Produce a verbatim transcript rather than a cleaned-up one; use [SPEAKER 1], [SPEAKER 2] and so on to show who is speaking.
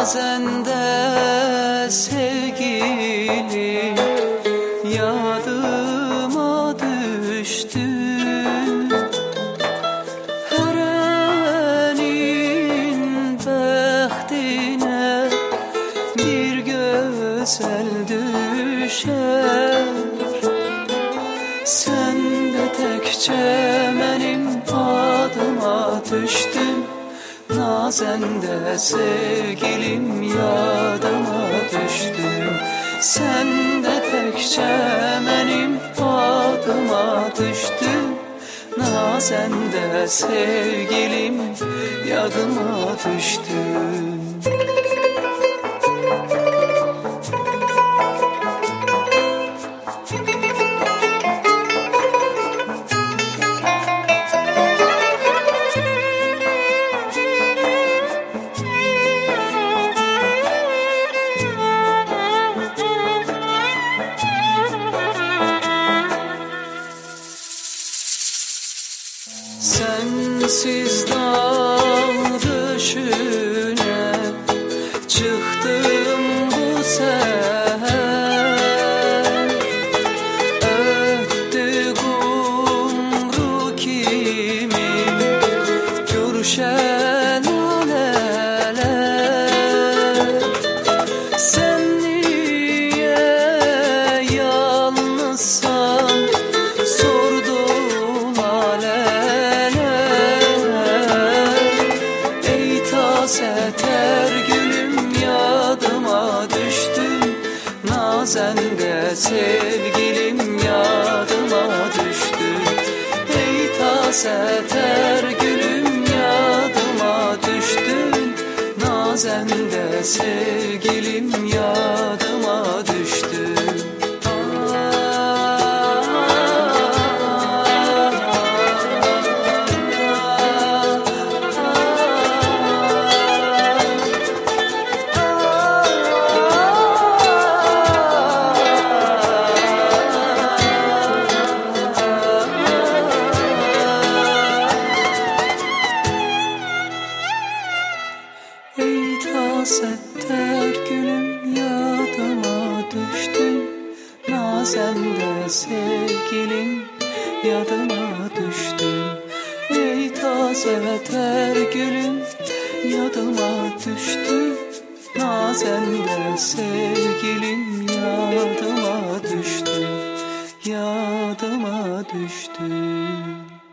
[SPEAKER 1] Nazen de sevgilim yadıma düştü. Herenin bəxtinə bir gözəl düşər. Sen de təkcə mənim adıma düşdün. Nazen de sevgilim yadıma düşdün. Sen de təkcə mənim adıma düşdün. Nazen de sevgilim yadıma düşdün. Sensiz dağ düşüne çıktım bu seher. Öttü kumru kimi görüşen aleler. Sen niye yalnızsan sordum aleler. Seter gülüm yadıma düştün. Nazen de sevgilim yadıma düştün. Ey taseter gülüm yadıma düştün. Nazen de sevgilim yadıma düştün. Seter gülüm yadıma düştün. Nazen de sevgilim yadıma düştün. Ey taze ter gülüm yadıma düştün. Nazen de sevgilim yadıma düştün. Yadıma düştün.